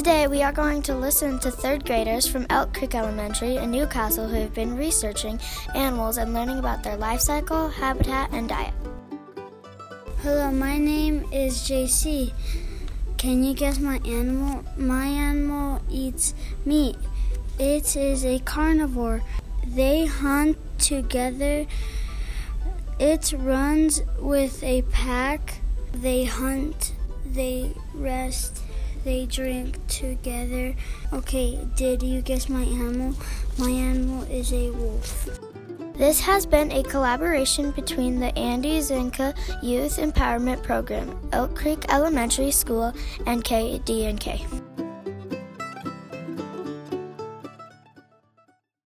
Today we are going to listen to third graders from Elk Creek Elementary in Newcastle who have been researching animals and learning about their life cycle, habitat, and diet. Hello, my name is JC. Can you guess my animal? My animal eats meat. It is a carnivore. They hunt together. It runs with a pack. They hunt, they rest, they drink together. Okay, did you guess my animal? My animal is a wolf. This has been a collaboration between the Andy Zinka Youth Empowerment Program, Elk Creek Elementary School, and KD&K.